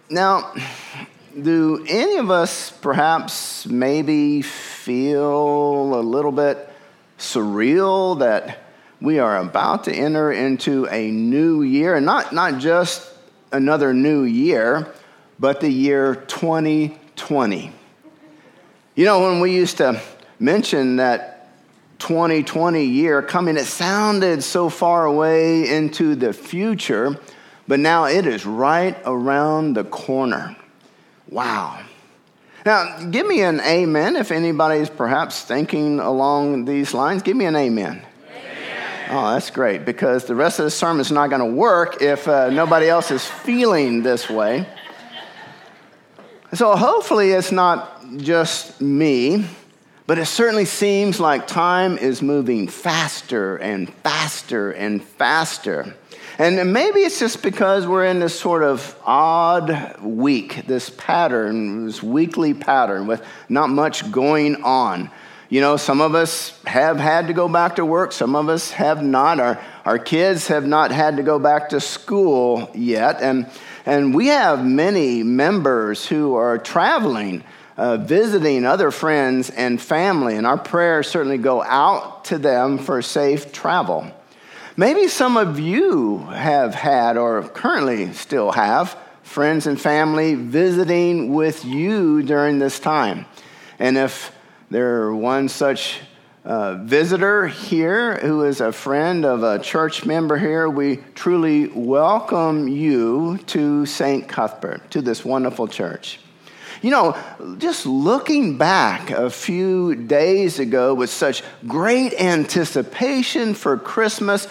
Now, do any of us perhaps maybe feel a little bit surreal that we are about to enter into a new year, and not just another new year, but the year 2020. You know, when we used to mention that 2020 year coming, it sounded so far away into the future, but now it is right around the corner. Wow. Now, give me an amen if anybody's perhaps thinking along these lines. Give me an amen. Oh, that's great, because the rest of the sermon is not going to work if nobody else is feeling this way. So hopefully it's not just me, but it certainly seems like time is moving faster and faster and faster. And maybe it's just because we're in this sort of odd week, this pattern, this weekly pattern with not much going on. You know, some of us have had to go back to work. Some of us have not. Our kids have not had to go back to school yet. And we have many members who are traveling, visiting other friends and family. And our prayers certainly go out to them for safe travel. Maybe some of you have had or currently still have friends and family visiting with you during this time. And if there's one such visitor here who is a friend of a church member here, we truly welcome you to St. Cuthbert, to this wonderful church. You know, just looking back a few days ago with such great anticipation for Christmas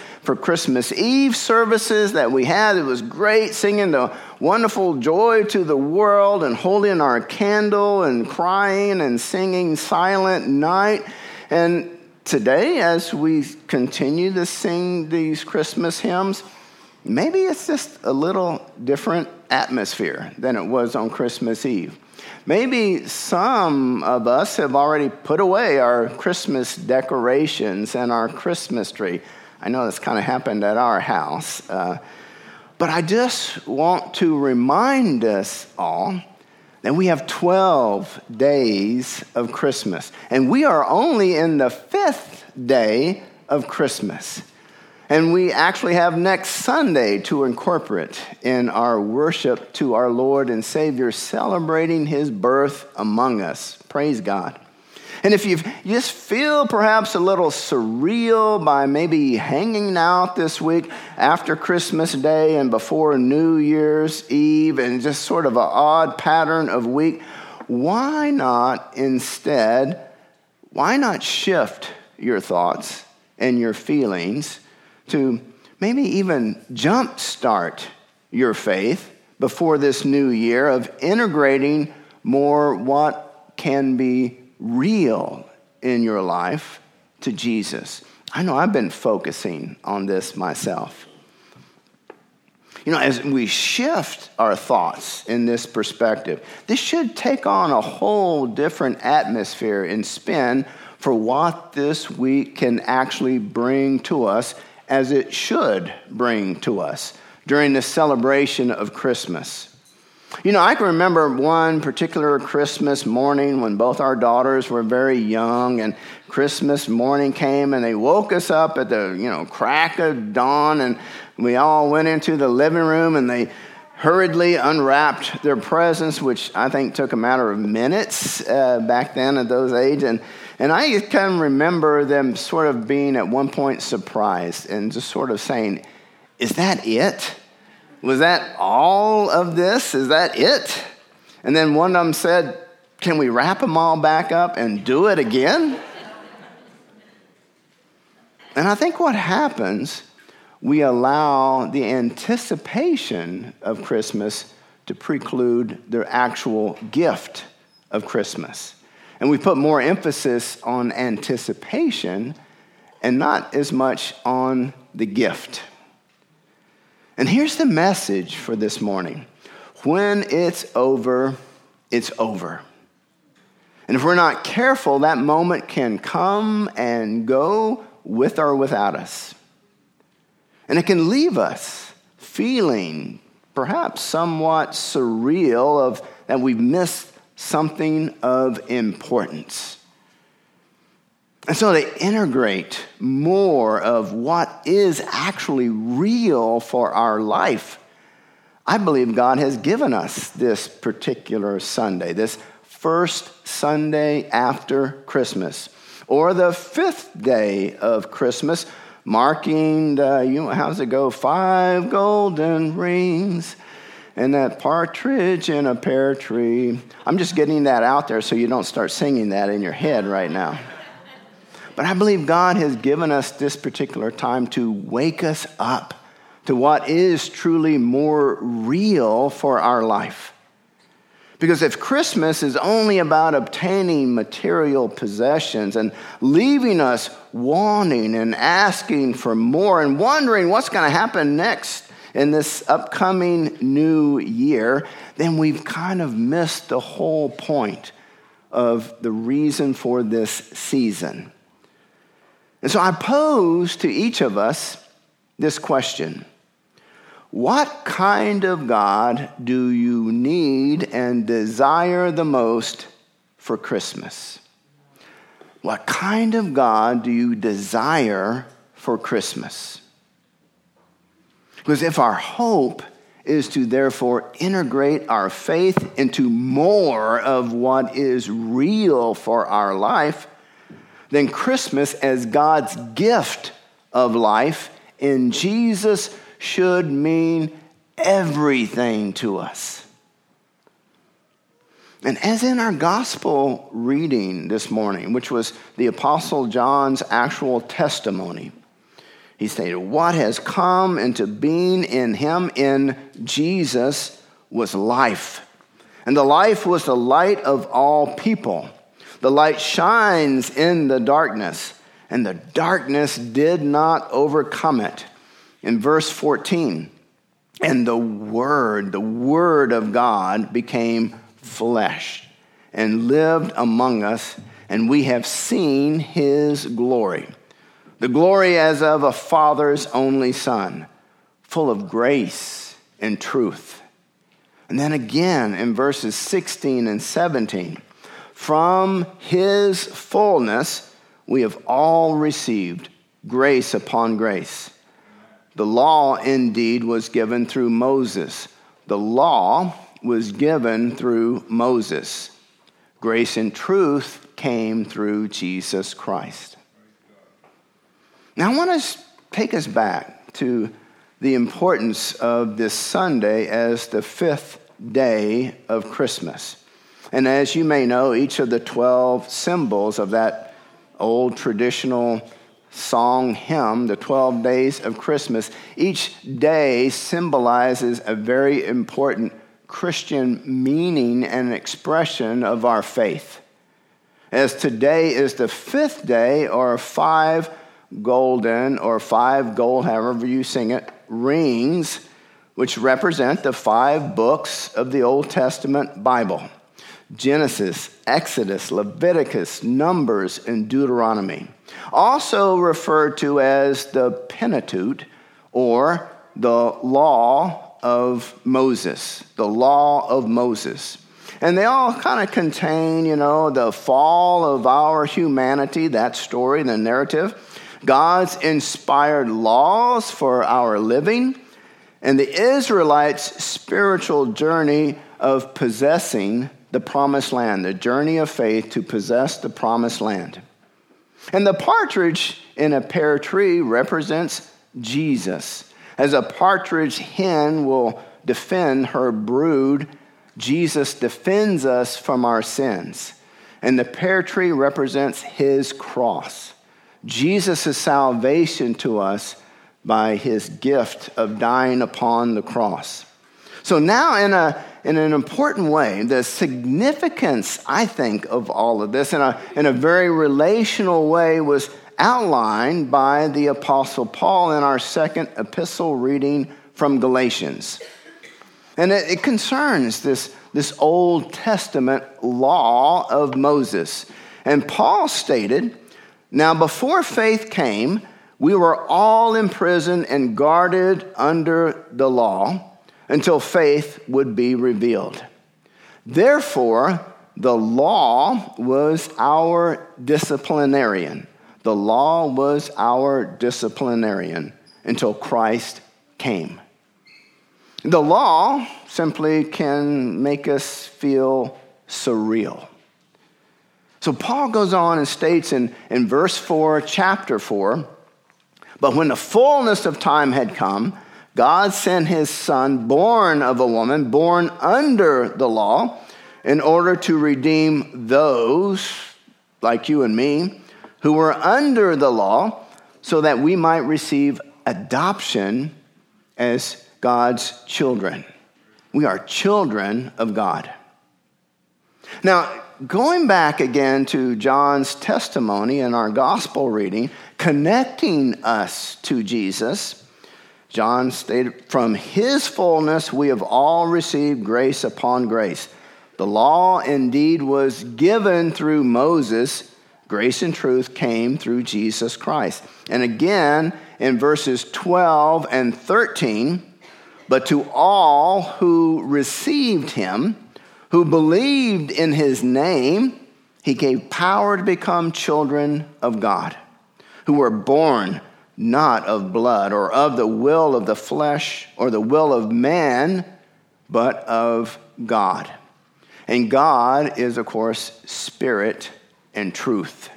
Eve services that we had, it was great singing the wonderful Joy to the World and holding our candle and crying and singing Silent Night. And today, as we continue to sing these Christmas hymns, maybe it's just a little different atmosphere than it was on Christmas Eve. Maybe some of us have already put away our Christmas decorations and our Christmas tree. I know this kind of happened at our house. But I just want to remind us all that we have 12 days of Christmas. And we are only in the 5th day of Christmas. And we actually have next Sunday to incorporate in our worship to our Lord and Savior, celebrating his birth among us. Praise God. And if you just feel perhaps a little surreal by maybe hanging out this week after Christmas Day and before New Year's Eve and just sort of an odd pattern of week, why not shift your thoughts and your feelings to maybe even jumpstart your faith before this new year of integrating more what can be real in your life to Jesus. I know I've been focusing on this myself. You know, as we shift our thoughts in this perspective, this should take on a whole different atmosphere and spin for what this week can actually bring to us, as it should bring to us during the celebration of Christmas. You know, I can remember one particular Christmas morning when both our daughters were very young, and Christmas morning came and they woke us up at the, crack of dawn, and we all went into the living room and they hurriedly unwrapped their presents, which I think took a matter of minutes back then at those ages. And I kind of remember them sort of being at one point surprised and just sort of saying, "Is that it? Was that all of this? Is that it?" And then one of them said, "Can we wrap them all back up and do it again?" And I think what happens, we allow the anticipation of Christmas to preclude the actual gift of Christmas. And we put more emphasis on anticipation and not as much on the gift. And here's the message for this morning. When it's over, it's over. And if we're not careful, that moment can come and go with or without us. And it can leave us feeling perhaps somewhat surreal of that we've missed something of importance. And so to integrate more of what is actually real for our life, I believe God has given us this particular Sunday, this first Sunday after Christmas, or the fifth day of Christmas, marking how's it go? 5 golden rings and that partridge in a pear tree. I'm just getting that out there so you don't start singing that in your head right now. But I believe God has given us this particular time to wake us up to what is truly more real for our life. Because if Christmas is only about obtaining material possessions and leaving us wanting and asking for more and wondering what's going to happen next in this upcoming new year, then we've kind of missed the whole point of the reason for this season. And so I pose to each of us this question: what kind of God do you need and desire the most for Christmas? What kind of God do you desire for Christmas? Because if our hope is to therefore integrate our faith into more of what is real for our life, then Christmas as God's gift of life in Jesus should mean everything to us. And as in our gospel reading this morning, which was the Apostle John's actual testimony, he stated, what has come into being in him, in Jesus, was life. And the life was the light of all people. The light shines in the darkness, and the darkness did not overcome it. In verse 14, and the Word of God became flesh and lived among us, and we have seen his glory. The glory as of a Father's only Son, full of grace and truth. And then again in verses 16 and 17, from his fullness we have all received grace upon grace. The law indeed was given through Moses. The law was given through Moses. Grace and truth came through Jesus Christ. Now I want to take us back to the importance of this Sunday as the fifth day of Christmas. And as you may know, each of the 12 symbols of that old traditional song hymn, the 12 days of Christmas, each day symbolizes a very important Christian meaning and expression of our faith. As today is the fifth day, or 5 golden, or 5 gold, however you sing it, rings, which represent the 5 books of the Old Testament Bible: Genesis, Exodus, Leviticus, Numbers, and Deuteronomy. Also referred to as the Pentateuch, or the Law of Moses. The Law of Moses. And they all kind of contain, the fall of our humanity, that story, the narrative, God's inspired laws for our living, and the Israelites' spiritual journey of possessing the promised land, the journey of faith to possess the promised land. And the partridge in a pear tree represents Jesus. As a partridge hen will defend her brood, Jesus defends us from our sins. And the pear tree represents his cross. Jesus' salvation to us by his gift of dying upon the cross. So now in an important way, the significance, I think, of all of this in a very relational way was outlined by the Apostle Paul in our second epistle reading from Galatians. And it concerns this Old Testament law of Moses. And Paul stated, now before faith came, we were all imprisoned and guarded under the law, until faith would be revealed. Therefore, the law was our disciplinarian. The law was our disciplinarian until Christ came. The law simply can make us feel surreal. So Paul goes on and states in verse 4, chapter 4, but when the fullness of time had come, God sent his son, born of a woman, born under the law, in order to redeem those, like you and me, who were under the law, so that we might receive adoption as God's children. We are children of God. Now, going back again to John's testimony in our gospel reading, connecting us to Jesus, John stated, from his fullness we have all received grace upon grace. The law indeed was given through Moses. Grace and truth came through Jesus Christ. And again, in verses 12 and 13, but to all who received him, who believed in his name, he gave power to become children of God, who were born not of blood or of the will of the flesh or the will of man, but of God. And God is, of course, spirit and truth.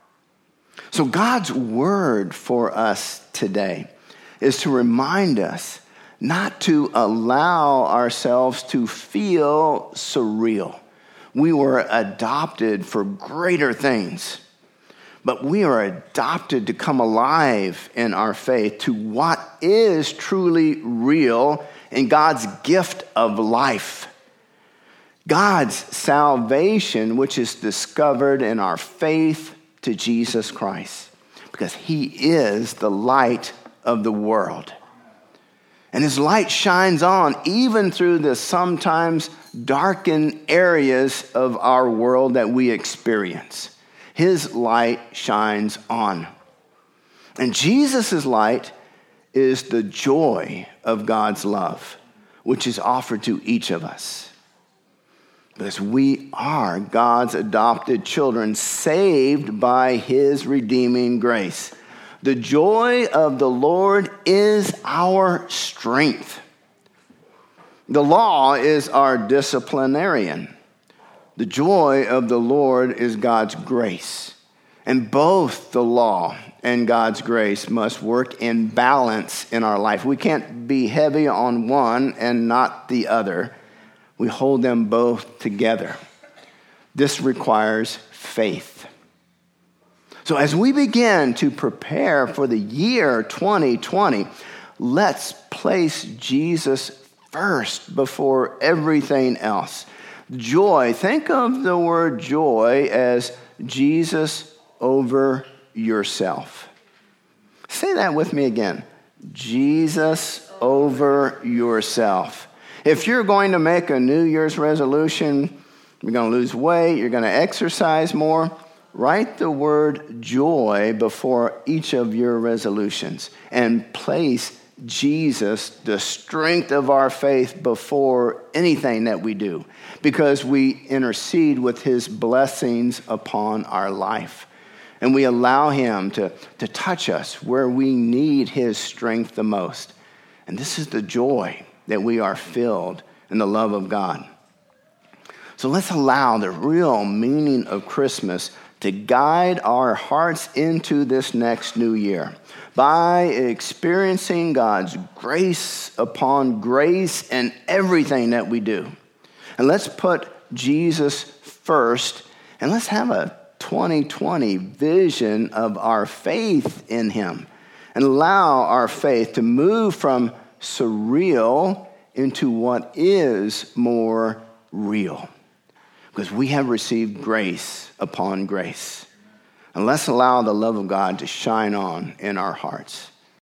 So God's word for us today is to remind us not to allow ourselves to feel surreal. We were adopted for greater things, but we are adopted to come alive in our faith to what is truly real in God's gift of life. God's salvation, which is discovered in our faith to Jesus Christ, because he is the light of the world. And his light shines on even through the sometimes darkened areas of our world that we experience. His light shines on. And Jesus' light is the joy of God's love, which is offered to each of us. Because we are God's adopted children, saved by his redeeming grace. The joy of the Lord is our strength. The law is our disciplinarian. The joy of the Lord is God's grace. And both the law and God's grace must work in balance in our life. We can't be heavy on one and not the other. We hold them both together. This requires faith. So as we begin to prepare for the year 2020, let's place Jesus first before everything else. Joy, think of the word joy as Jesus over yourself. Say that with me again. Jesus over yourself. If you're going to make a New Year's resolution, you're going to lose weight, you're going to exercise more, write the word joy before each of your resolutions and place Jesus, the strength of our faith, before anything that we do, because we intercede with his blessings upon our life. And we allow him to touch us where we need his strength the most. And this is the joy that we are filled in the love of God. So let's allow the real meaning of Christmas to guide our hearts into this next new year by experiencing God's grace upon grace in everything that we do. And let's put Jesus first, and let's have a 2020 vision of our faith in him and allow our faith to move from surreal into what is more real, because we have received grace upon grace. And let's allow the love of God to shine on in our hearts.